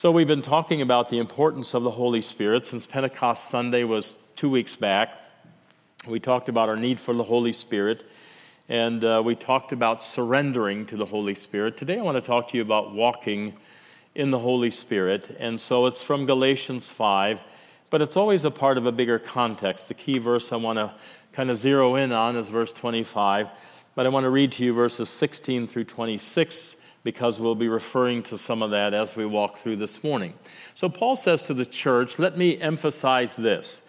So we've been talking about the importance of the Holy Spirit since Pentecost Sunday was 2 weeks back. We talked about our need for the Holy Spirit, and we talked about surrendering to the Holy Spirit. Today I want to talk to you about walking in the Holy Spirit, and so it's from Galatians 5, but it's always a part of a bigger context. The key verse I want to kind of zero in on is verse 25, but I want to read to you verses 16 through 26, because we'll be referring to some of that as we walk through this morning. So Paul says to the church, let me emphasize this.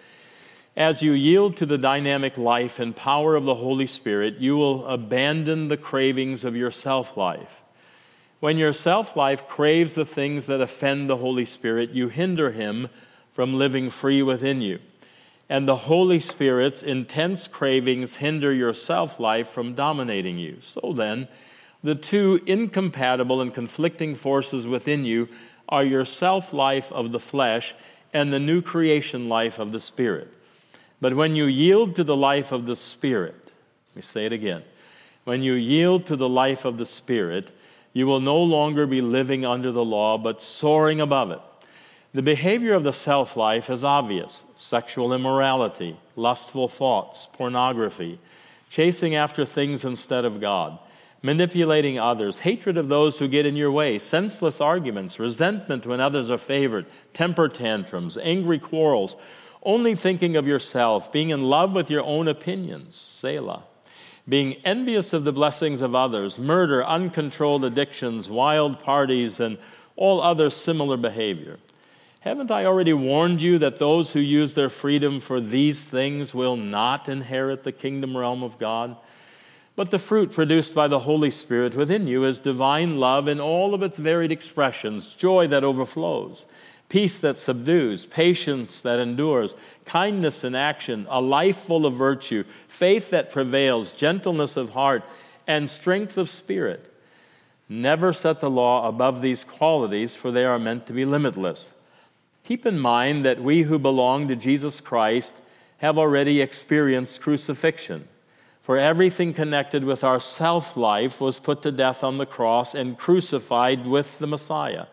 As you yield to the dynamic life and power of the Holy Spirit, you will abandon the cravings of your self-life. When your self-life craves the things that offend the Holy Spirit, you hinder him from living free within you. And the Holy Spirit's intense cravings hinder your self-life from dominating you. So then, the two incompatible and conflicting forces within you are your self-life of the flesh and the new creation life of the Spirit. But when you yield to the life of the Spirit, let me say it again, when you yield to the life of the Spirit, you will no longer be living under the law, but soaring above it. The behavior of the self-life is obvious: sexual immorality, lustful thoughts, pornography, chasing after things instead of God, manipulating others, hatred of those who get in your way, senseless arguments, resentment when others are favored, temper tantrums, angry quarrels, only thinking of yourself, being in love with your own opinions, Selah, being envious of the blessings of others, murder, uncontrolled addictions, wild parties, and all other similar behavior. Haven't I already warned you that those who use their freedom for these things will not inherit the kingdom realm of God? But the fruit produced by the Holy Spirit within you is divine love in all of its varied expressions, joy that overflows, peace that subdues, patience that endures, kindness in action, a life full of virtue, faith that prevails, gentleness of heart, and strength of spirit. Never set the law above these qualities, for they are meant to be limitless. Keep in mind that we who belong to Jesus Christ have already experienced crucifixion. For everything connected with our self-life was put to death on the cross and crucified with the Messiah.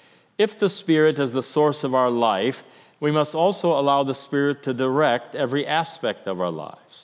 If the Spirit is the source of our life, we must also allow the Spirit to direct every aspect of our lives.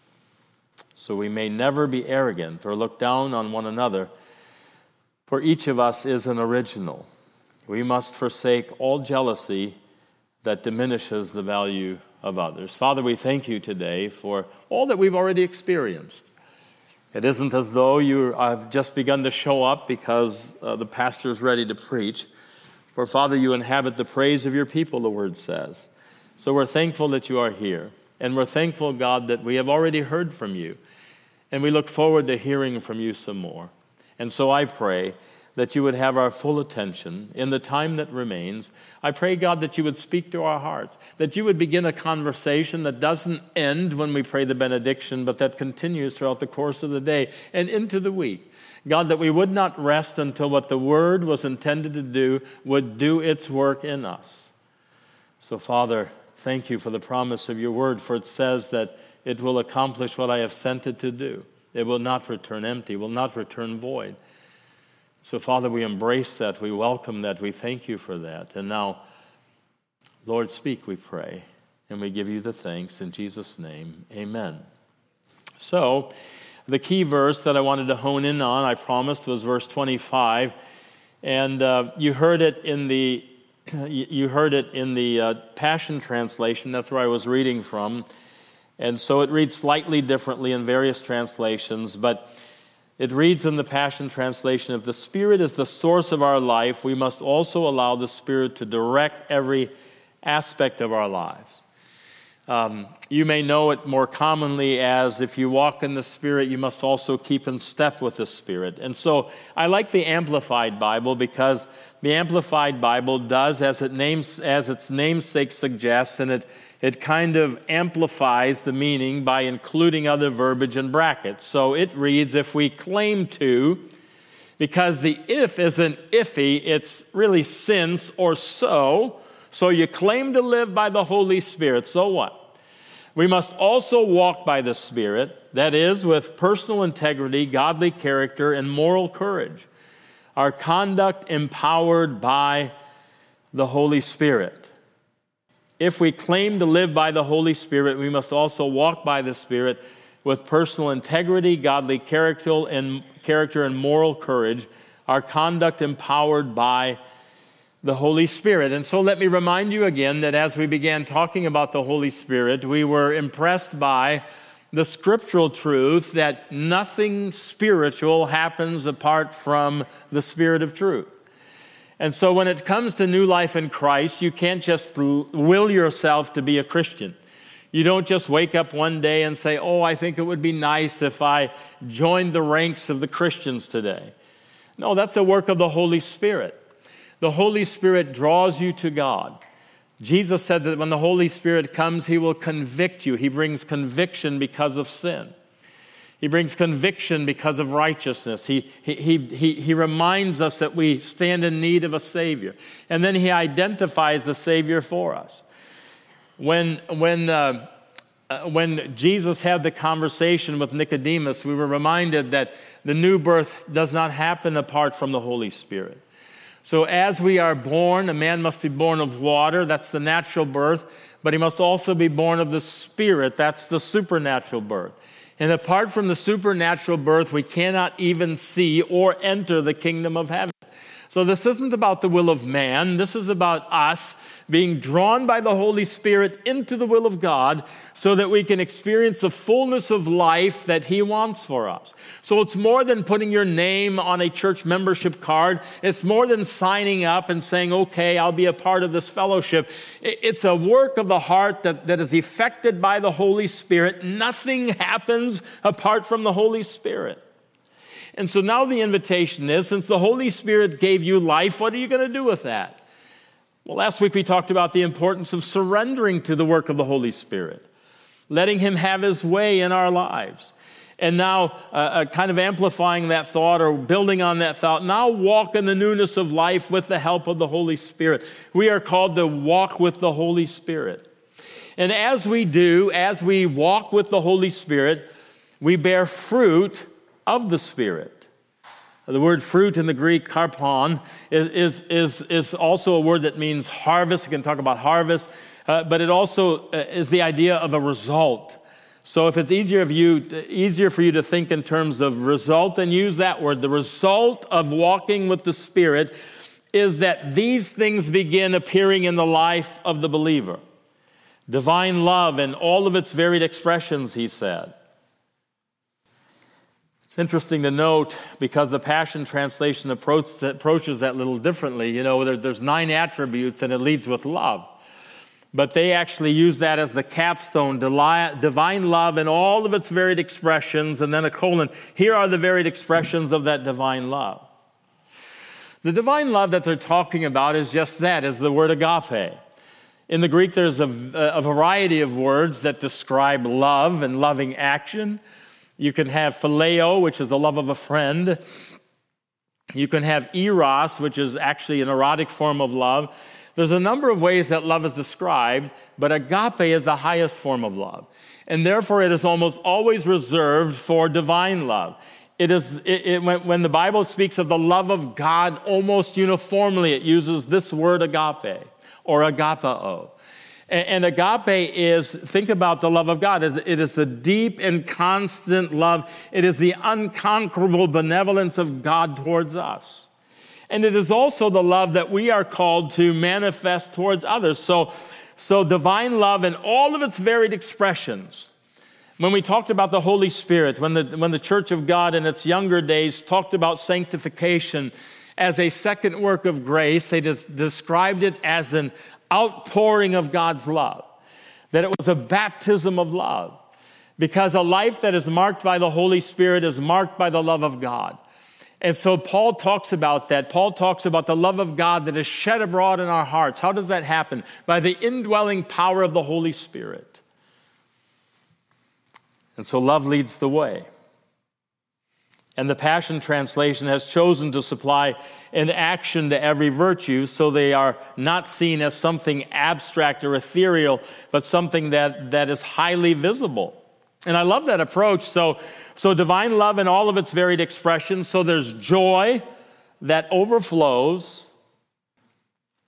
So we may never be arrogant or look down on one another, for each of us is an original. We must forsake all jealousy that diminishes the value of others. Father, we thank you today for all that we've already experienced. It isn't as though you have just begun to show up because the pastor's ready to preach. For Father, you inhabit the praise of your people, the word says. So we're thankful that you are here. And we're thankful, God, that we have already heard from you. And we look forward to hearing from you some more. And so I pray that you would have our full attention in the time that remains. I pray, God, that you would speak to our hearts, that you would begin a conversation that doesn't end when we pray the benediction, but that continues throughout the course of the day and into the week. God, that we would not rest until what the Word was intended to do would do its work in us. So, Father, thank you for the promise of your Word, for it says that it will accomplish what I have sent it to do. It will not return empty, will not return void. So, Father, we embrace that, we welcome that, we thank you for that. And now, Lord, speak, we pray, and we give you the thanks in Jesus' name. Amen. So, the key verse that I wanted to hone in on, I promised, was verse 25, and you heard it in the Passion Translation. That's where I was reading from, and so it reads slightly differently in various translations, but it reads in the Passion Translation, if the Spirit is the source of our life, we must also allow the Spirit to direct every aspect of our lives. You may know it more commonly as, if you walk in the Spirit, you must also keep in step with the Spirit. And so I like the Amplified Bible, because the Amplified Bible does as its namesake suggests, and it kind of amplifies the meaning by including other verbiage in brackets. So it reads, if we claim to, because the if isn't iffy, it's really since or so. So you claim to live by the Holy Spirit, so what? We must also walk by the Spirit, that is, with personal integrity, godly character, and moral courage. Our conduct empowered by the Holy Spirit. If we claim to live by the Holy Spirit, we must also walk by the Spirit with personal integrity, godly character, and moral courage, our conduct empowered by the Holy Spirit. And so let me remind you again that as we began talking about the Holy Spirit, we were impressed by the scriptural truth that nothing spiritual happens apart from the Spirit of truth. And so when it comes to new life in Christ, you can't just will yourself to be a Christian. You don't just wake up one day and say, oh, I think it would be nice if I joined the ranks of the Christians today. No, that's a work of the Holy Spirit. The Holy Spirit draws you to God. Jesus said that when the Holy Spirit comes, He will convict you. He brings conviction because of sin. He brings conviction because of righteousness. He reminds us that we stand in need of a Savior. And then He identifies the Savior for us. When Jesus had the conversation with Nicodemus, we were reminded that the new birth does not happen apart from the Holy Spirit. So as we are born, a man must be born of water, that's the natural birth, but he must also be born of the Spirit, that's the supernatural birth. And apart from the supernatural birth, we cannot even see or enter the kingdom of heaven. So this isn't about the will of man, this is about us being drawn by the Holy Spirit into the will of God so that we can experience the fullness of life that He wants for us. So it's more than putting your name on a church membership card. It's more than signing up and saying, okay, I'll be a part of this fellowship. It's a work of the heart that is effected by the Holy Spirit. Nothing happens apart from the Holy Spirit. And so now the invitation is, since the Holy Spirit gave you life, what are you going to do with that? Well, last week we talked about the importance of surrendering to the work of the Holy Spirit, letting Him have His way in our lives. And now, kind of amplifying that thought or building on that thought, now walk in the newness of life with the help of the Holy Spirit. We are called to walk with the Holy Spirit. And as we do, as we walk with the Holy Spirit, we bear fruit of the Spirit. The word fruit in the Greek, karpon, is also a word that means harvest. We can talk about harvest, but it also is the idea of a result. So if it's easier for you to think in terms of result, then use that word. The result of walking with the Spirit is that these things begin appearing in the life of the believer. Divine love in all of its varied expressions, he said. It's interesting to note, because the Passion Translation approaches that a little differently. You know, there's 9 attributes and it leads with love. But they actually use that as the capstone, divine love in all of its varied expressions, and then a colon. Here are the varied expressions of that divine love. The divine love that they're talking about is just that, is the word agape. In the Greek, there's a variety of words that describe love and loving action. You can have phileo, which is the love of a friend. You can have eros, which is actually an erotic form of love. There's a number of ways that love is described, but agape is the highest form of love. And therefore, it is almost always reserved for divine love. When the Bible speaks of the love of God, almost uniformly it uses this word agape or agapao. And agape is, think about the love of God. It is the deep and constant love. It is the unconquerable benevolence of God towards us. And it is also the love that we are called to manifest towards others. So divine love in all of its varied expressions. When we talked about the Holy Spirit, when the Church of God in its younger days talked about sanctification as a second work of grace, they described it as an outpouring of God's love, that it was a baptism of love, because a life that is marked by the Holy Spirit is marked by the love of God. And so Paul talks about that. Paul talks about the love of God that is shed abroad in our hearts. How does that happen? By the indwelling power of the Holy Spirit. And so love leads the way. And the Passion Translation has chosen to supply an action to every virtue, so they are not seen as something abstract or ethereal, but something that is highly visible. And I love that approach. So divine love in all of its varied expressions. So there's joy that overflows.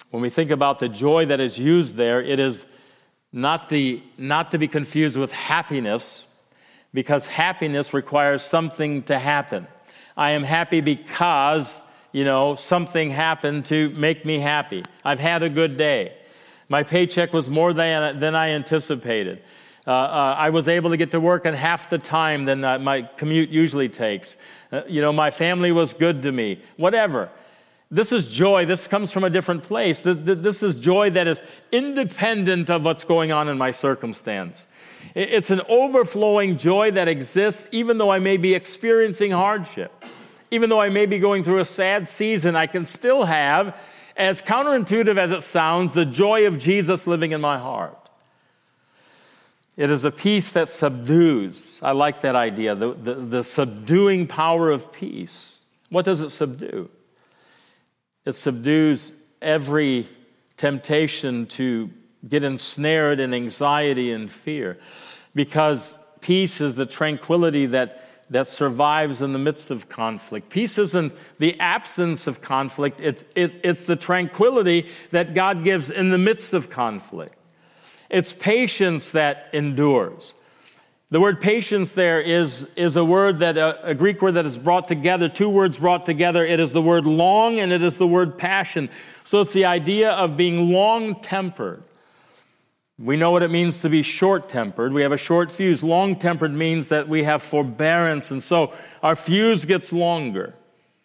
When we think about the joy that is used there, it is not to be confused with happiness, because happiness requires something to happen. I am happy because, something happened to make me happy. I've had a good day. My paycheck was more than I anticipated. I was able to get to work in half the time than my commute usually takes. My family was good to me. Whatever. This is joy. This comes from a different place. This is joy that is independent of what's going on in my circumstance. It's an overflowing joy that exists even though I may be experiencing hardship. Even though I may be going through a sad season, I can still have, as counterintuitive as it sounds, the joy of Jesus living in my heart. It is a peace that subdues. I like that idea, the subduing power of peace. What does it subdue? It subdues every temptation to get ensnared in anxiety and fear, because peace is the tranquility that survives in the midst of conflict. Peace isn't the absence of conflict. It's the tranquility that God gives in the midst of conflict. It's patience that endures. The word patience there is a word that a Greek word that is brought together, two words brought together. It is the word long and it is the word passion. So it's the idea of being long-tempered. We know what it means to be short-tempered. We have a short fuse. Long-tempered means that we have forbearance, and so our fuse gets longer.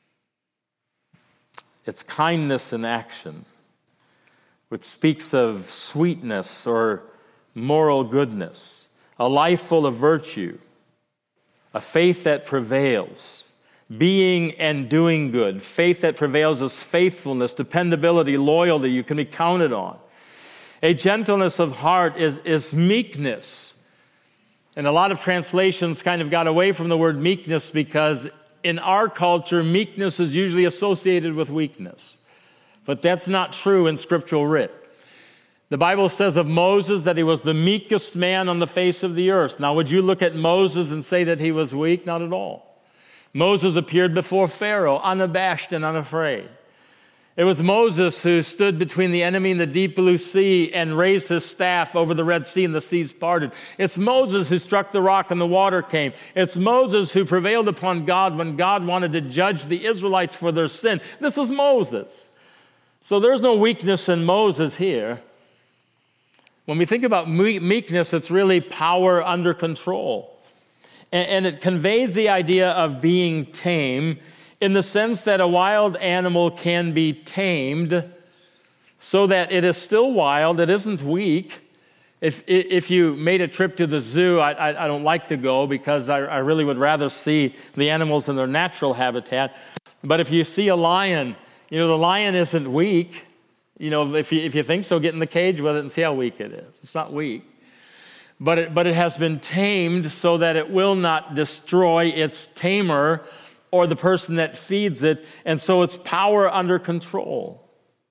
It's kindness in action, which speaks of sweetness or moral goodness, a life full of virtue, a faith that prevails, being and doing good. Faith that prevails is faithfulness, dependability, loyalty. You can be counted on. A gentleness of heart is meekness. And a lot of translations kind of got away from the word meekness because in our culture, meekness is usually associated with weakness. But that's not true in scriptural writ. The Bible says of Moses that he was the meekest man on the face of the earth. Now, would you look at Moses and say that he was weak? Not at all. Moses appeared before Pharaoh, unabashed and unafraid. It was Moses who stood between the enemy and the deep blue sea and raised his staff over the Red Sea and the seas parted. It's Moses who struck the rock and the water came. It's Moses who prevailed upon God when God wanted to judge the Israelites for their sin. This is Moses. So there's no weakness in Moses here. When we think about meekness, it's really power under control. And it conveys the idea of being tame in the sense that a wild animal can be tamed so that it is still wild, it isn't weak. If you made a trip to the zoo, I don't like to go because I really would rather see the animals in their natural habitat. But if you see a lion, the lion isn't weak. If you think so, get in the cage with it and see how weak it is. It's not weak. But it has been tamed so that it will not destroy its tamer or the person that feeds it, and so it's power under control.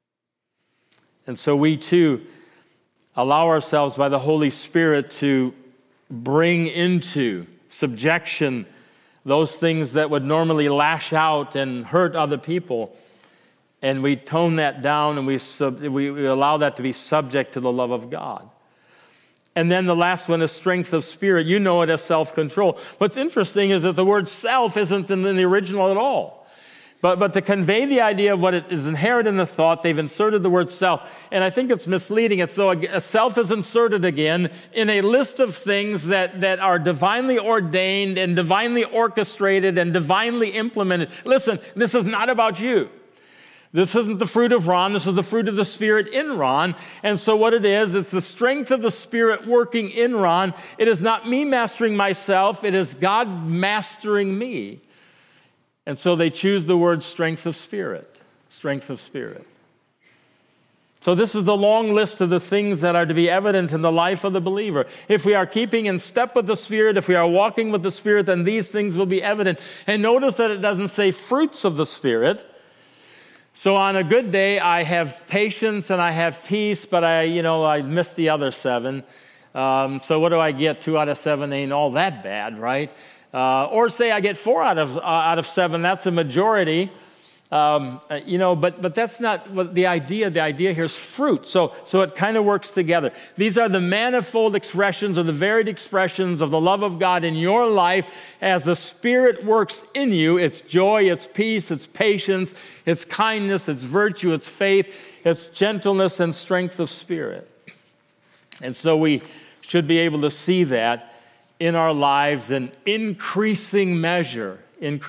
And so we too allow ourselves by the Holy Spirit to bring into subjection those things that would normally lash out and hurt other people, and we tone that down and we allow that to be subject to the love of God. And then the last one is strength of spirit. You know it as self-control. What's interesting is that the word self isn't in the original at all. But to convey the idea of what it is inherent in the thought, they've inserted the word self. And I think it's misleading. It's though a self is inserted again in a list of things that are divinely ordained and divinely orchestrated and divinely implemented. Listen, this is not about you. This isn't the fruit of Ron. This is the fruit of the Spirit in Ron. And so what it is, it's the strength of the Spirit working in Ron. It is not me mastering myself. It is God mastering me. And so they choose the word strength of spirit. Strength of spirit. So this is the long list of the things that are to be evident in the life of the believer. If we are keeping in step with the Spirit, if we are walking with the Spirit, then these things will be evident. And notice that it doesn't say fruits of the Spirit. So on a good day, I have patience and I have peace, but I missed the other 7. So what do I get? 2 out of 7 ain't all that bad, right? Or say I get 4 out of 7. That's a majority. But that's not what the idea. The idea here is fruit. So it kind of works together. These are the manifold expressions or the varied expressions of the love of God in your life as the Spirit works in you. It's joy, it's peace, it's patience, it's kindness, it's virtue, it's faith, it's gentleness and strength of spirit. And so we should be able to see that in our lives in increasing measure.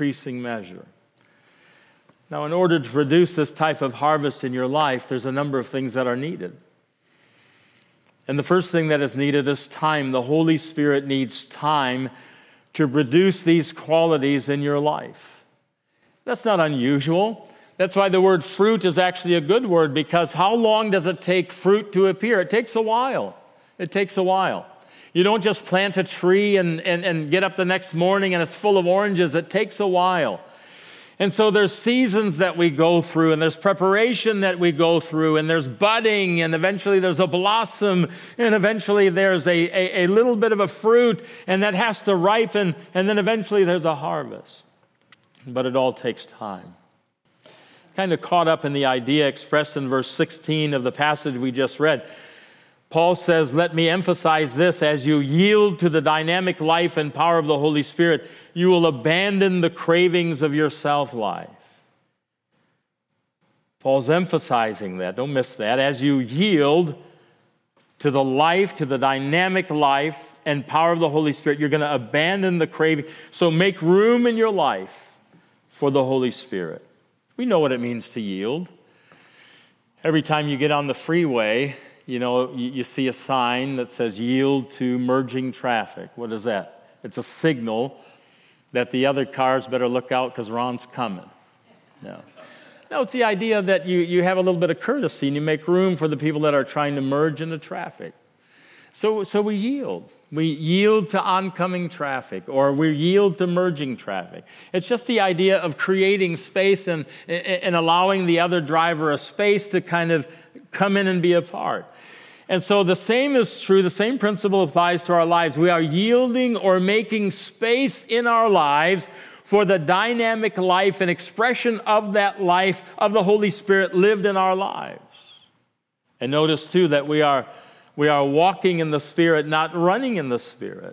Now, in order to produce this type of harvest in your life, there's a number of things that are needed. And the first thing that is needed is time. The Holy Spirit needs time to produce these qualities in your life. That's not unusual. That's why the word fruit is actually a good word, because how long does it take fruit to appear? It takes a while. You don't just plant a tree and get up the next morning and it's full of oranges. It takes a while. And so there's seasons that we go through, and there's preparation that we go through, and there's budding, and eventually there's a blossom, and eventually there's a little bit of a fruit, and that has to ripen, and then eventually there's a harvest. But it all takes time. Kind of caught up in the idea expressed in verse 16 of the passage we just read. Paul says, let me emphasize this: as you yield to the dynamic life and power of the Holy Spirit, you will abandon the cravings of your self-life. Paul's emphasizing that. Don't miss that. As you yield to the life, to the dynamic life and power of the Holy Spirit, you're going to abandon the craving. So make room in your life for the Holy Spirit. We know what it means to yield. Every time you get on the freeway, you see a sign that says yield to merging traffic. What is that? It's a signal that the other cars better look out because Ron's coming. No, it's the idea that you have a little bit of courtesy and you make room for the people that are trying to merge into traffic. So we yield. We yield to oncoming traffic, or we yield to merging traffic. It's just the idea of creating space and allowing the other driver a space to kind of come in and be a part. And so the same is true, the same principle applies to our lives. We are yielding or making space in our lives for the dynamic life and expression of that life of the Holy Spirit lived in our lives. And notice too that we are walking in the Spirit, not running in the Spirit.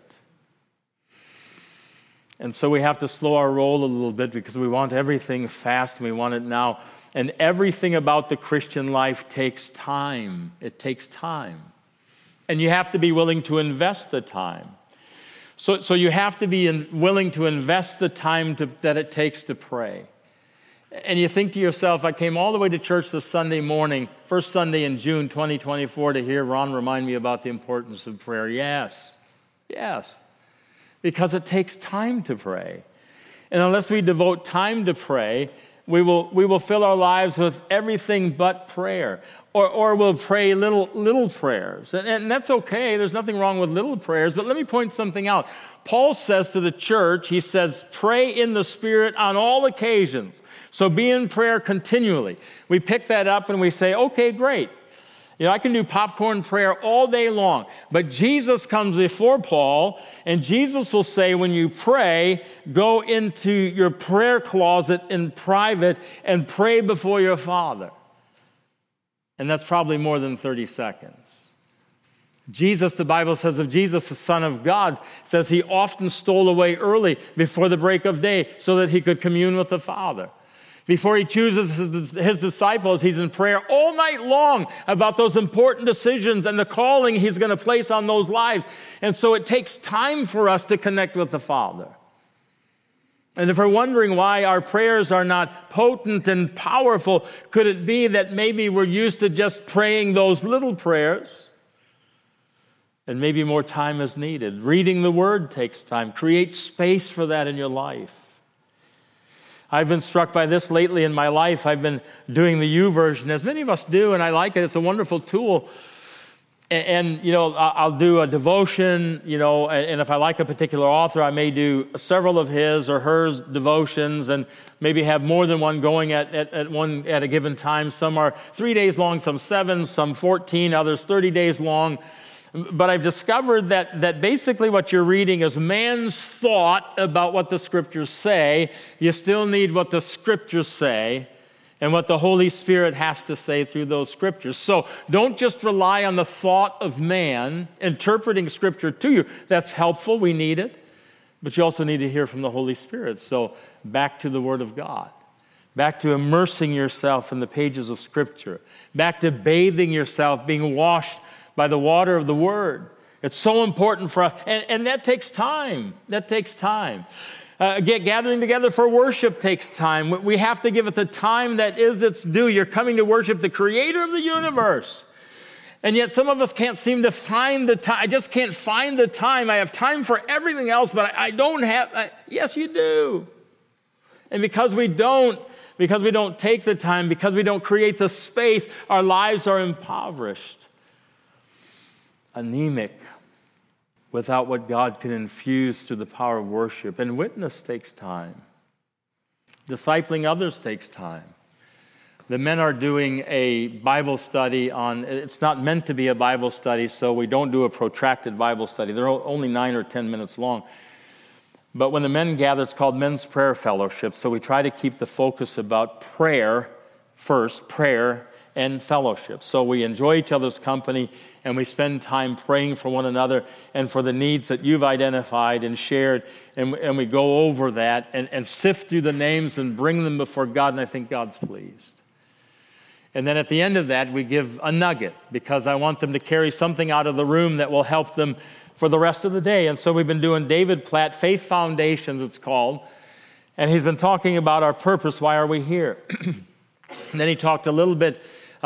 And so we have to slow our roll a little bit because we want everything fast and we want it now. And everything about the Christian life takes time. It takes time. And you have to be willing to invest the time. So you have to be willing to invest the time that it takes to pray. And you think to yourself, I came all the way to church this Sunday morning, first Sunday in June 2024, to hear Ron remind me about the importance of prayer. Yes. Because it takes time to pray. And unless we devote time to pray, we will fill our lives with everything but prayer. Or we'll pray little prayers. And that's okay. There's nothing wrong with little prayers. But let me point something out. Paul says to the church, he says, pray in the Spirit on all occasions. So be in prayer continually. We pick that up and we say, okay, great. I can do popcorn prayer all day long. But Jesus comes before Paul, and Jesus will say, when you pray, go into your prayer closet in private and pray before your Father. And that's probably more than 30 seconds. Jesus, the Bible says of Jesus, the Son of God, says he often stole away early before the break of day so that he could commune with the Father. Before he chooses his disciples, he's in prayer all night long about those important decisions and the calling he's going to place on those lives. And so it takes time for us to connect with the Father. And if we're wondering why our prayers are not potent and powerful, could it be that maybe we're used to just praying those little prayers? And maybe more time is needed. Reading the Word takes time. Create space for that in your life. I've been struck by this lately in my life. I've been doing the YouVersion, as many of us do, and I like it. It's a wonderful tool. And I'll do a devotion, and if I like a particular author, I may do several of his or her devotions and maybe have more than one going at a given time. Some are 3 days long, some 7, some 14, others 30 days long. But I've discovered that basically what you're reading is man's thought about what the Scriptures say. You still need what the Scriptures say and what the Holy Spirit has to say through those scriptures. So don't just rely on the thought of man interpreting Scripture to you. That's helpful. We need it. But you also need to hear from the Holy Spirit. So back to the Word of God. Back to immersing yourself in the pages of Scripture. Back to bathing yourself, being washed by the water of the Word. It's so important for us. And that takes time. That takes time. Gathering together for worship takes time. We have to give it the time that is its due. You're coming to worship the Creator of the universe. And yet some of us can't seem to find the time. I just can't find the time. I have time for everything else, but I don't have. Yes, you do. And because we don't take the time, because we don't create the space, our lives are impoverished, anemic, without what God can infuse through the power of worship. And witness takes time. Discipling others takes time. The men are doing a Bible study on, it's not meant to be a Bible study, so we don't do a protracted Bible study. They're only 9 or 10 minutes long. But when the men gather, it's called Men's Prayer Fellowship. So we try to keep the focus about prayer first, prayer and fellowship. So we enjoy each other's company and we spend time praying for one another and for the needs that you've identified and shared. And we go over that and sift through the names and bring them before God. And I think God's pleased. And then at the end of that, we give a nugget because I want them to carry something out of the room that will help them for the rest of the day. And so we've been doing David Platt, Faith Foundations, it's called. And he's been talking about our purpose. Why are we here? And then he talked a little bit,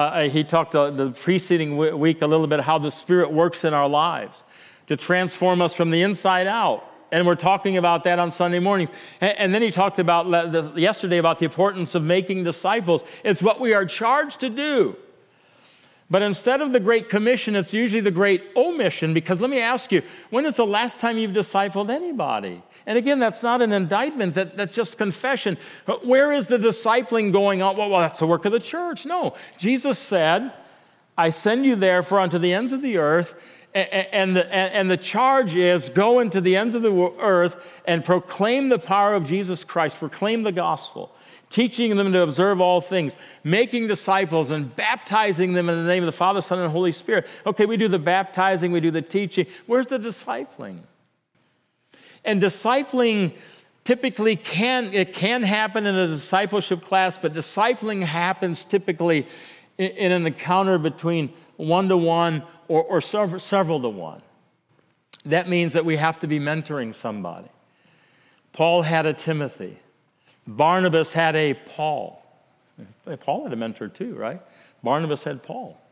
the preceding week a little bit how the Spirit works in our lives to transform us from the inside out. And we're talking about that on Sunday mornings. And then he talked about yesterday about the importance of making disciples. It's what we are charged to do. But instead of the Great Commission, it's usually the Great Omission, because let me ask you, when is the last time you've discipled anybody? And again, that's not an indictment, that's just confession. Where is the discipling going on? Well, that's the work of the church. No, Jesus said, I send you therefore unto the ends of the earth, and the charge is go into the ends of the earth and proclaim the power of Jesus Christ, proclaim the gospel, teaching them to observe all things, making disciples and baptizing them in the name of the Father, Son, and Holy Spirit. Okay, we do the baptizing, we do the teaching. Where's the discipling? And discipling typically can happen in a discipleship class, but discipling happens typically in an encounter between one-to-one or several to one. That means that we have to be mentoring somebody. Paul had a Timothy. Barnabas had a Paul. Paul had a mentor too, right? Barnabas had Paul.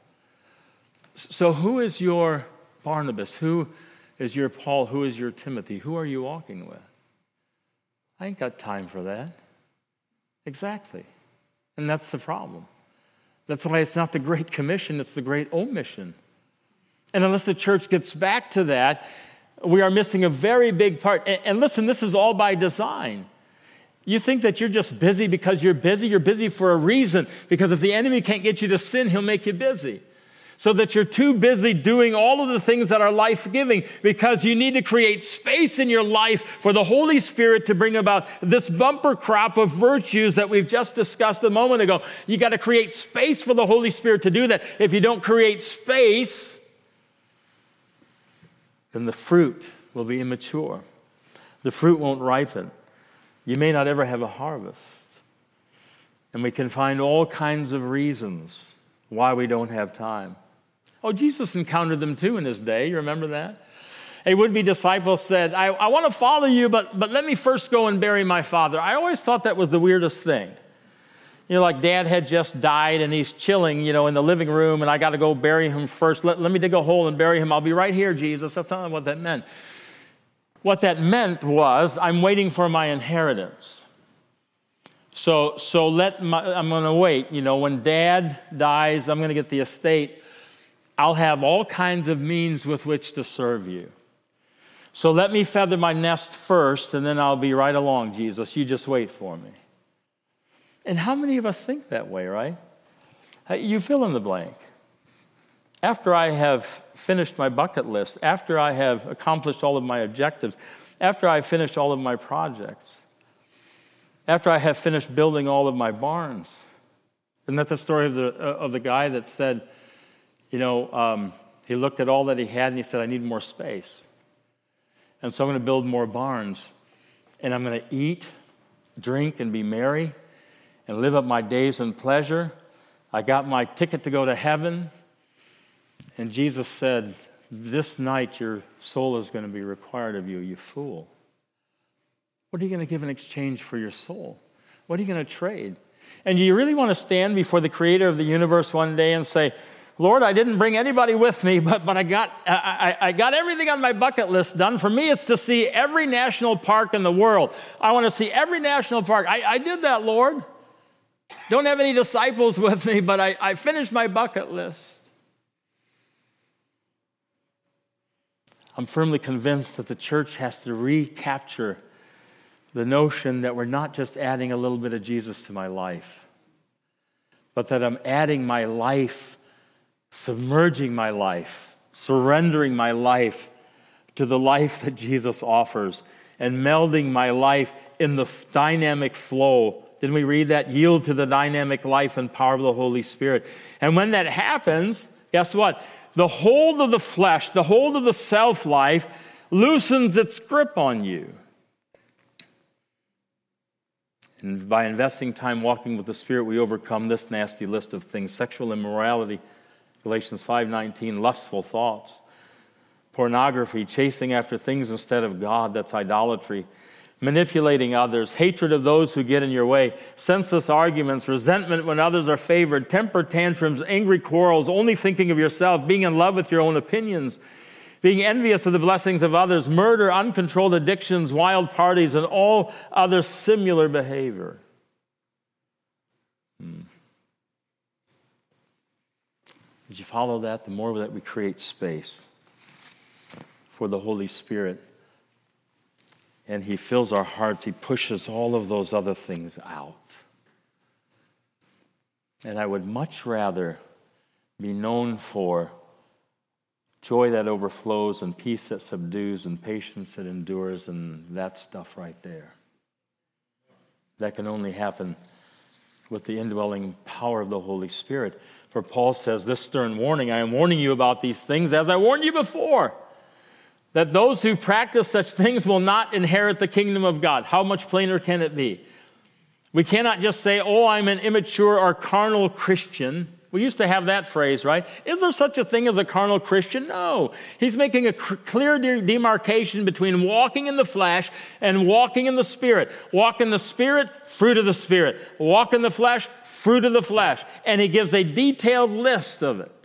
So who is your Barnabas? Who is your Paul? Who is your Timothy? Who are you walking with? I ain't got time for that. Exactly. And that's the problem. That's why it's not the Great Commission, it's the Great Omission. And unless the church gets back to that, we are missing a very big part. And listen, this is all by design. You think that you're just busy because you're busy for a reason. Because if the enemy can't get you to sin, he'll make you busy. So that you're too busy doing all of the things that are life-giving because you need to create space in your life for the Holy Spirit to bring about this bumper crop of virtues that we've just discussed a moment ago. You got to create space for the Holy Spirit to do that. If you don't create space, then the fruit will be immature. The fruit won't ripen. You may not ever have a harvest. And we can find all kinds of reasons why we don't have time. Oh, Jesus encountered them too in his day. You remember that? A would-be disciple said, I want to follow you, but let me first go and bury my father. I always thought that was the weirdest thing. You know, like Dad had just died and he's chilling, in the living room and I got to go bury him first. Let me dig a hole and bury him. I'll be right here, Jesus. That's not what that meant. What that meant was, I'm waiting for my inheritance. So I'm going to wait. When Dad dies, I'm going to get the estate. I'll have all kinds of means with which to serve you. So let me feather my nest first, and then I'll be right along, Jesus. You just wait for me. And how many of us think that way, right? You fill in the blank. After I have finished my bucket list, after I have accomplished all of my objectives, after I've finished all of my projects, after I have finished building all of my barns, Isn't that the story of the guy that said, he looked at all that he had and he said, I need more space. And so I'm going to build more barns. And I'm going to eat, drink, and be merry and live up my days in pleasure. I got my ticket to go to heaven. And Jesus said, this night your soul is going to be required of you, you fool. What are you going to give in exchange for your soul? What are you going to trade? And do you really want to stand before the creator of the universe one day and say, Lord, I didn't bring anybody with me, but I got everything on my bucket list done. For me, it's to see every national park in the world. I want to see every national park. I did that, Lord. Don't have any disciples with me, but I finished my bucket list. I'm firmly convinced that the church has to recapture the notion that we're not just adding a little bit of Jesus to my life, but that I'm adding my life, submerging my life, surrendering my life to the life that Jesus offers, and melding my life in the dynamic flow. Didn't we read that? Yield to the dynamic life and power of the Holy Spirit. And when that happens, guess what? The hold of the flesh, the hold of the self-life loosens its grip on you. And by investing time walking with the Spirit, we overcome this nasty list of things: sexual immorality, Galatians 5:19, lustful thoughts, pornography, chasing after things instead of God, that's idolatry, manipulating others, hatred of those who get in your way, senseless arguments, resentment when others are favored, temper tantrums, angry quarrels, only thinking of yourself, being in love with your own opinions, being envious of the blessings of others, murder, uncontrolled addictions, wild parties, and all other similar behavior. Did you follow that? The more that we create space for the Holy Spirit, and He fills our hearts, He pushes all of those other things out. And I would much rather be known for joy that overflows and peace that subdues and patience that endures and that stuff right there. That can only happen with the indwelling power of the Holy Spirit. For Paul says, this stern warning, I am warning you about these things as I warned you before, that those who practice such things will not inherit the kingdom of God. How much plainer can it be? We cannot just say, oh, I'm an immature or carnal Christian. We used to have that phrase, right? Is there such a thing as a carnal Christian? No. He's making a clear demarcation between walking in the flesh and walking in the Spirit. Walk in the Spirit, fruit of the Spirit. Walk in the flesh, fruit of the flesh. And he gives a detailed list of it.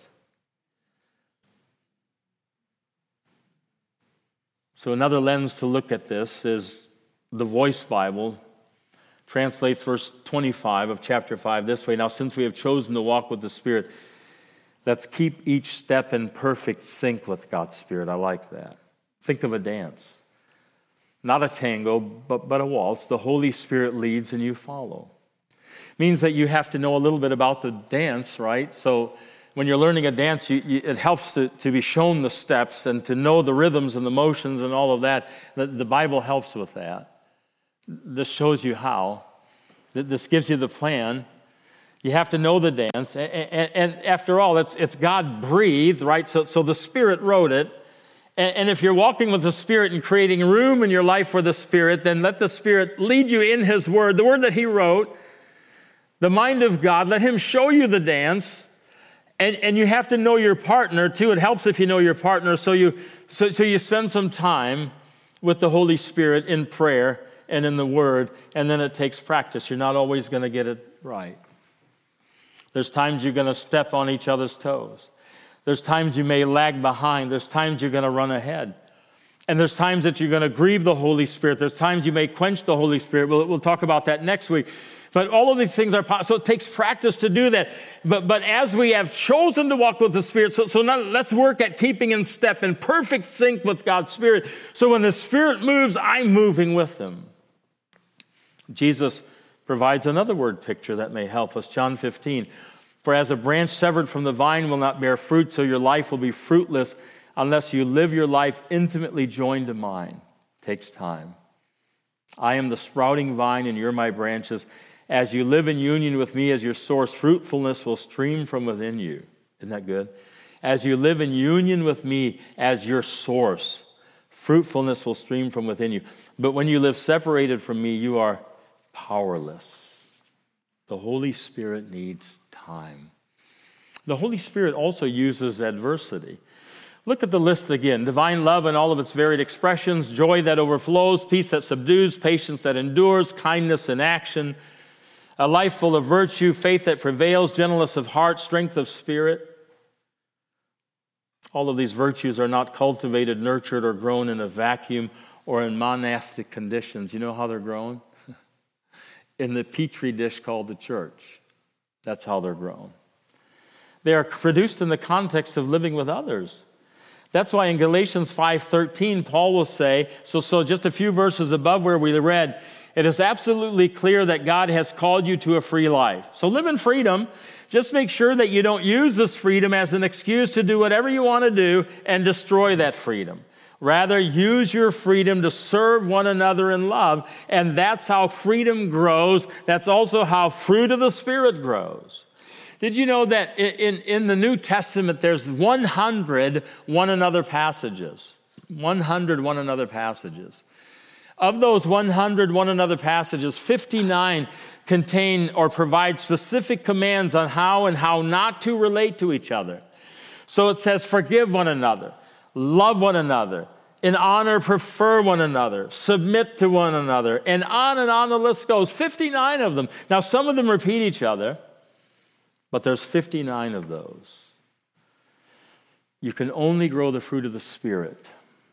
So another lens to look at this is the Voice Bible. Translates verse 25 of chapter 5 this way: now, since we have chosen to walk with the Spirit, let's keep each step in perfect sync with God's Spirit. I like that. Think of a dance. Not a tango, but a waltz. The Holy Spirit leads and you follow. Means that you have to know a little bit about the dance, right? So when you're learning a dance, it helps to be shown the steps and to know the rhythms and the motions and all of that. The Bible helps with that. This shows you how. This gives you the plan. You have to know the dance. And after all, it's God-breathed, right? So the Spirit wrote it. And if you're walking with the Spirit and creating room in your life for the Spirit, then let the Spirit lead you in His Word, the Word that He wrote, the mind of God. Let Him show you the dance. And you have to know your partner, too. It helps if you know your partner. So you spend some time with the Holy Spirit in prayer and in the Word, and then it takes practice. You're not always going to get it right. There's times you're going to step on each other's toes. There's times you may lag behind. There's times you're going to run ahead. And there's times that you're going to grieve the Holy Spirit. There's times you may quench the Holy Spirit. We'll talk about that next week. But all of these things are possible. So it takes practice to do that. But as we have chosen to walk with the Spirit, so now let's work at keeping in step, in perfect sync with God's Spirit. So when the Spirit moves, I'm moving with Him. Jesus provides another word picture that may help us. John 15, for as a branch severed from the vine will not bear fruit, so your life will be fruitless unless you live your life intimately joined to mine. It takes time. I am the sprouting vine and you're my branches. As you live in union with me as your source, fruitfulness will stream from within you. Isn't that good? As you live in union with me as your source, fruitfulness will stream from within you. But when you live separated from me, you are powerless. The Holy Spirit needs time. The Holy Spirit also uses adversity. Look at the list again. Divine love in all of its varied expressions, joy that overflows, peace that subdues, patience that endures, kindness in action, a life full of virtue, faith that prevails, gentleness of heart, strength of spirit. All of these virtues are not cultivated, nurtured, or grown in a vacuum or in monastic conditions. You know how they're grown? In the petri dish called the church. That's how they're grown. They are produced in the context of living with others. That's why in Galatians 5:13, Paul will say, so just a few verses above where we read, it is absolutely clear that God has called you to a free life. So live in freedom. Just make sure that you don't use this freedom as an excuse to do whatever you want to do and destroy that freedom. Rather, use your freedom to serve one another in love, and that's how freedom grows. That's also how fruit of the Spirit grows. Did you know that in the New Testament there's 100 one another passages? 100 one another passages. Of those 100 one another passages, 59 contain or provide specific commands on how and how not to relate to each other. So it says, forgive one another, love one another, in honor prefer one another, submit to one another, and on the list goes. 59 of them. Now, some of them repeat each other, but there's 59 of those. You can only grow the fruit of the Spirit,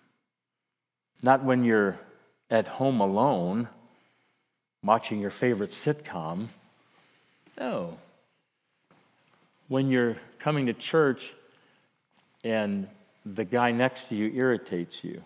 not when you're at home alone, watching your favorite sitcom. No. When you're coming to church and the guy next to you irritates you,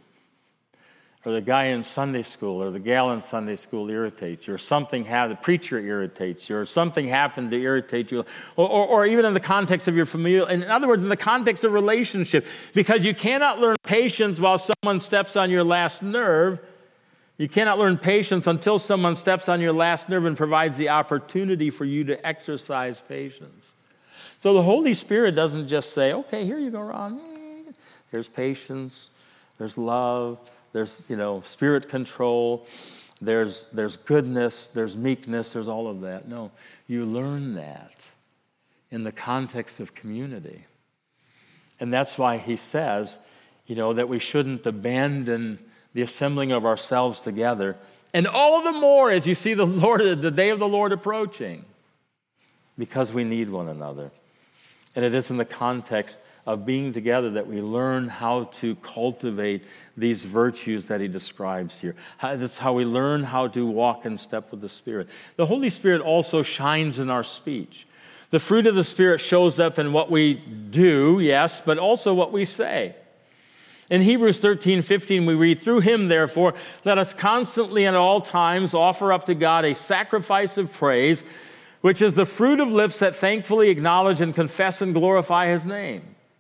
or the guy in Sunday school or the gal in Sunday school irritates you, or the preacher irritates you, or something happened to irritate you, or even in the context of your familial, in other words, in the context of relationship, because you cannot learn patience while someone steps on your last nerve. You cannot learn patience until someone steps on your last nerve and provides the opportunity for you to exercise patience. So the Holy Spirit doesn't just say, okay, here you go, Ron. There's patience, there's love, there's, spirit control, there's goodness, there's meekness, there's all of that. No, you learn that in the context of community. And that's why he says, that we shouldn't abandon the assembling of ourselves together, and all the more as you see the day of the Lord approaching, because we need one another. And it is in the context of being together that we learn how to cultivate these virtues that he describes here. That's how we learn how to walk in step with the Spirit. The Holy Spirit also shines in our speech. The fruit of the Spirit shows up in what we do, yes, but also what we say. In Hebrews 13:15, we read, through him, therefore, let us constantly and at all times offer up to God a sacrifice of praise, which is the fruit of lips that thankfully acknowledge and confess and glorify his name.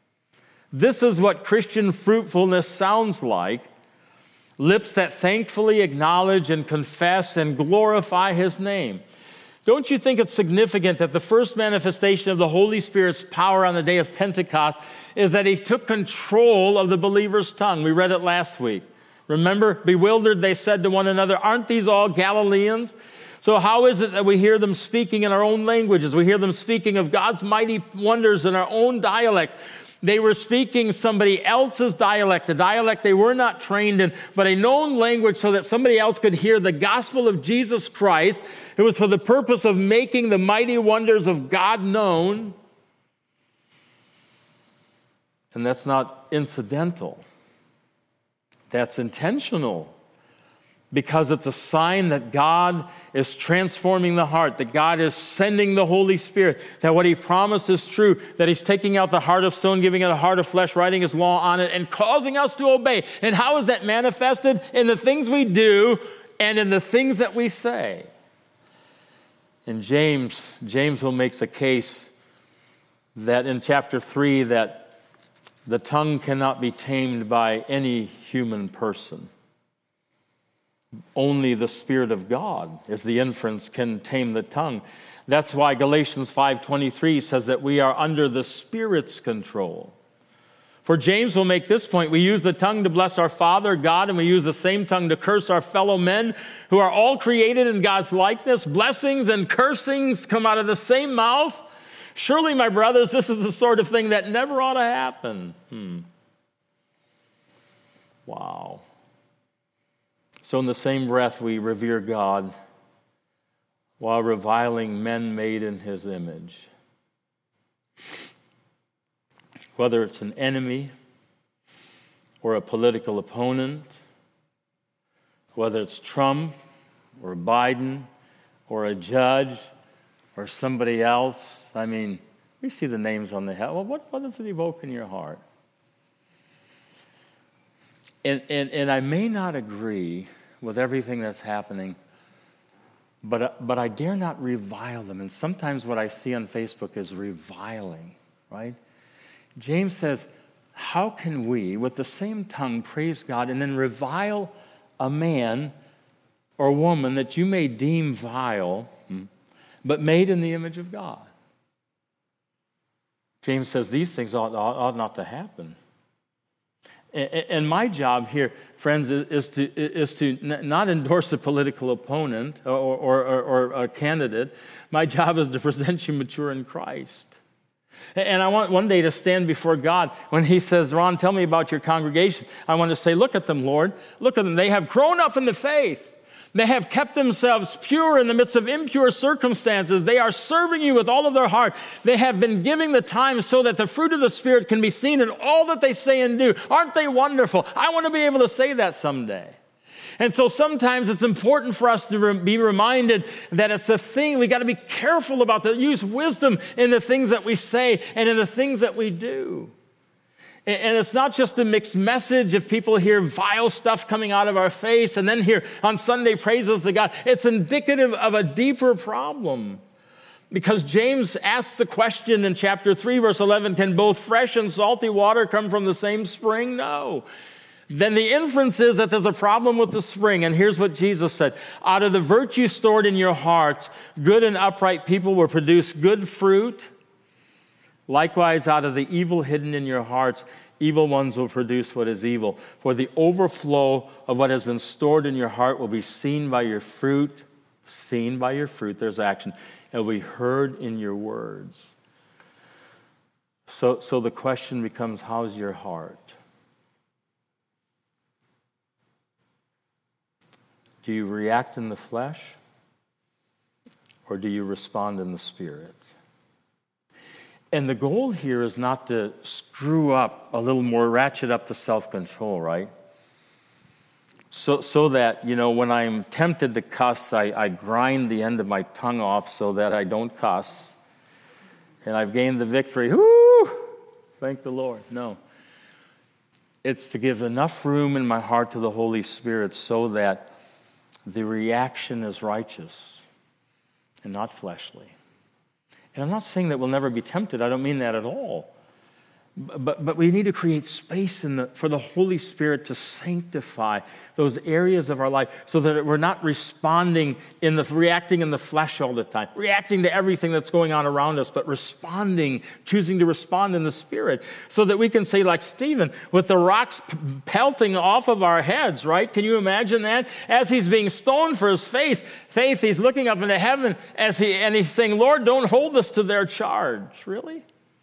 This is what Christian fruitfulness sounds like. Lips that thankfully acknowledge and confess and glorify his name. Don't you think it's significant that the first manifestation of the Holy Spirit's power on the day of Pentecost is that he took control of the believer's tongue? We read it last week. Remember, bewildered, they said to one another, aren't these all Galileans? So how is it that we hear them speaking in our own languages? We hear them speaking of God's mighty wonders in our own dialect. They were speaking somebody else's dialect, a dialect they were not trained in, but a known language so that somebody else could hear the gospel of Jesus Christ. It was for the purpose of making the mighty wonders of God known. And that's not incidental. That's intentional. Because it's a sign that God is transforming the heart, that God is sending the Holy Spirit, that what he promised is true, that he's taking out the heart of stone, giving it a heart of flesh, writing his law on it, and causing us to obey. And how is that manifested? In the things we do and in the things that we say. And James will make the case that in chapter 3 that the tongue cannot be tamed by any human person. Only the Spirit of God, as the inference, can tame the tongue. That's why Galatians 5:23 says that we are under the Spirit's control. For James will make this point: we use the tongue to bless our Father, God, and we use the same tongue to curse our fellow men who are all created in God's likeness. Blessings and cursings come out of the same mouth. Surely, my brothers, this is the sort of thing that never ought to happen. Wow. So in the same breath, we revere God while reviling men made in his image. Whether it's an enemy or a political opponent, whether it's Trump or Biden or a judge or somebody else. I mean, we see the names on the head. Well, what does it evoke in your heart? And I may not agree with everything that's happening, but I dare not revile them. And sometimes what I see on Facebook is reviling, right? James says, how can we, with the same tongue, praise God and then revile a man or woman that you may deem vile, but made in the image of God? James says these things ought not to happen. And my job here, friends, is to not endorse a political opponent or a candidate. My job is to present you mature in Christ. And I want one day to stand before God when he says, Ron, tell me about your congregation. I want to say, look at them, Lord. Look at them. They have grown up in the faith. They have kept themselves pure in the midst of impure circumstances. They are serving you with all of their heart. They have been giving the time so that the fruit of the Spirit can be seen in all that they say and do. Aren't they wonderful? I want to be able to say that someday. And so sometimes it's important for us to be reminded that it's the thing, we got to be careful about that. Use wisdom in the things that we say and in the things that we do. And it's not just a mixed message if people hear vile stuff coming out of our face and then hear on Sunday praises to God. It's indicative of a deeper problem. Because James asks the question in chapter 3, verse 11, can both fresh and salty water come from the same spring? No. Then the inference is that there's a problem with the spring. And here's what Jesus said. Out of the virtue stored in your hearts, good and upright people will produce good fruit. Likewise, out of the evil hidden in your hearts, evil ones will produce what is evil. For the overflow of what has been stored in your heart will be seen by your fruit. Seen by your fruit, there's action. It will be heard in your words. So the question becomes, how's your heart? Do you react in the flesh? Or do you respond in the Spirit? And the goal here is not to screw up a little more, ratchet up the self-control, right? So that, when I'm tempted to cuss, I grind the end of my tongue off so that I don't cuss. And I've gained the victory. Woo! Thank the Lord. No. It's to give enough room in my heart to the Holy Spirit so that the reaction is righteous and not fleshly. And I'm not saying that we'll never be tempted. I don't mean that at all. But we need to create space for the Holy Spirit to sanctify those areas of our life so that we're not reacting in the flesh all the time, reacting to everything that's going on around us, but choosing to respond in the Spirit so that we can say like Stephen, with the rocks pelting off of our heads, right? Can you imagine that? As he's being stoned for his faith, he's looking up into heaven and he's saying, Lord, don't hold us to their charge. Really?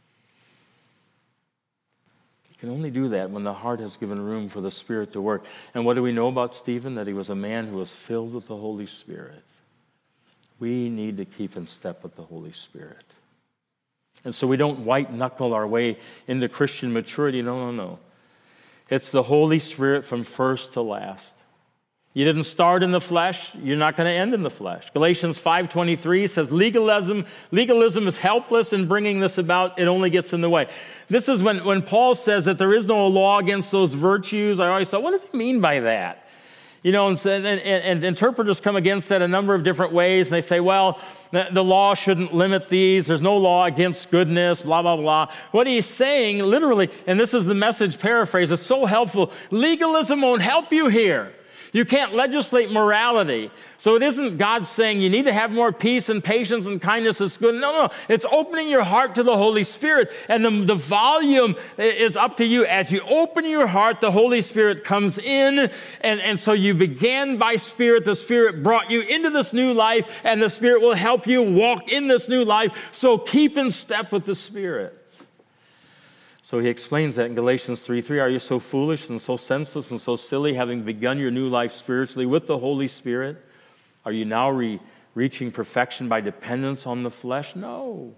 Can only do that when the heart has given room for the Spirit to work. And what do we know about Stephen? That he was a man who was filled with the Holy Spirit. We need to keep in step with the Holy Spirit. And so we don't white-knuckle our way into Christian maturity. No. It's the Holy Spirit from first to last. You didn't start in the flesh, you're not going to end in the flesh. Galatians 5:23 says legalism is helpless in bringing this about. It only gets in the way. This is when Paul says that there is no law against those virtues. I always thought, what does he mean by that? And interpreters come against that a number of different ways. And they say, well, the law shouldn't limit these. There's no law against goodness, blah, blah, blah. What he's saying, literally, and this is the Message paraphrase, it's so helpful, legalism won't help you here. You can't legislate morality. So it isn't God saying you need to have more peace and patience and kindness is good. No. It's opening your heart to the Holy Spirit. And the volume is up to you. As you open your heart, the Holy Spirit comes in. And so you began by Spirit. The Spirit brought you into this new life. And the Spirit will help you walk in this new life. So keep in step with the Spirit. So he explains that in Galatians 3:3, are you so foolish and so senseless and so silly, having begun your new life spiritually with the Holy Spirit? Are you now reaching perfection by dependence on the flesh? No.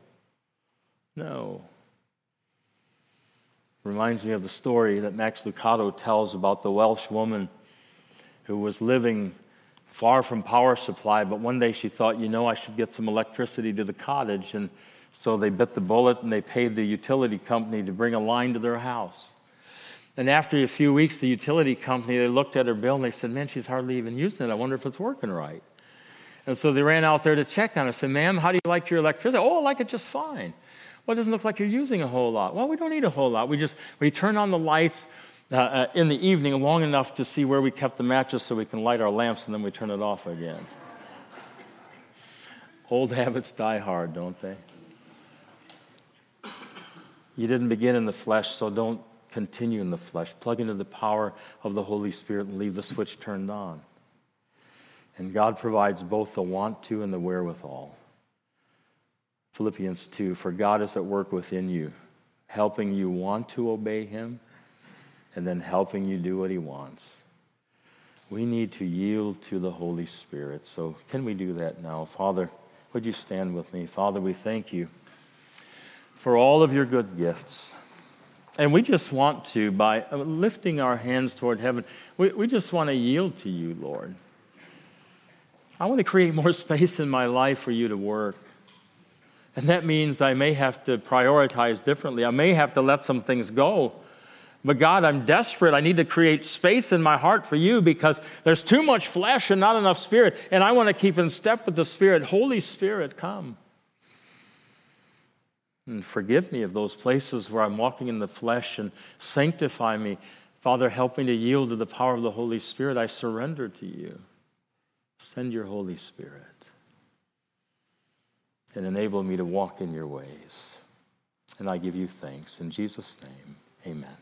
Reminds me of the story that Max Lucado tells about the Welsh woman who was living far from power supply, but one day she thought, I should get some electricity to the cottage, and so they bit the bullet and they paid the utility company to bring a line to their house. And after a few weeks, the utility company, they looked at her bill and they said, man, she's hardly even using it. I wonder if it's working right. And so they ran out there to check on her. Said, ma'am, how do you like your electricity? Oh, I like it just fine. Well, it doesn't look like you're using a whole lot. Well, we don't need a whole lot. We turn on the lights in the evening long enough to see where we kept the mattress so we can light our lamps, and then we turn it off again. Old habits die hard, don't they? You didn't begin in the flesh, so don't continue in the flesh. Plug into the power of the Holy Spirit and leave the switch turned on. And God provides both the want to and the wherewithal. Philippians 2, for God is at work within you, helping you want to obey him and then helping you do what he wants. We need to yield to the Holy Spirit. So can we do that now? Father, would you stand with me? Father, we thank you for all of your good gifts. And we just want to, by lifting our hands toward heaven, we just want to yield to you, Lord. I want to create more space in my life for you to work. And that means I may have to prioritize differently. I may have to let some things go. But God, I'm desperate. I need to create space in my heart for you because there's too much flesh and not enough spirit. And I want to keep in step with the Spirit. Holy Spirit, come. And forgive me of those places where I'm walking in the flesh, and sanctify me. Father, help me to yield to the power of the Holy Spirit. I surrender to you. Send your Holy Spirit and enable me to walk in your ways. And I give you thanks. In Jesus' name, amen.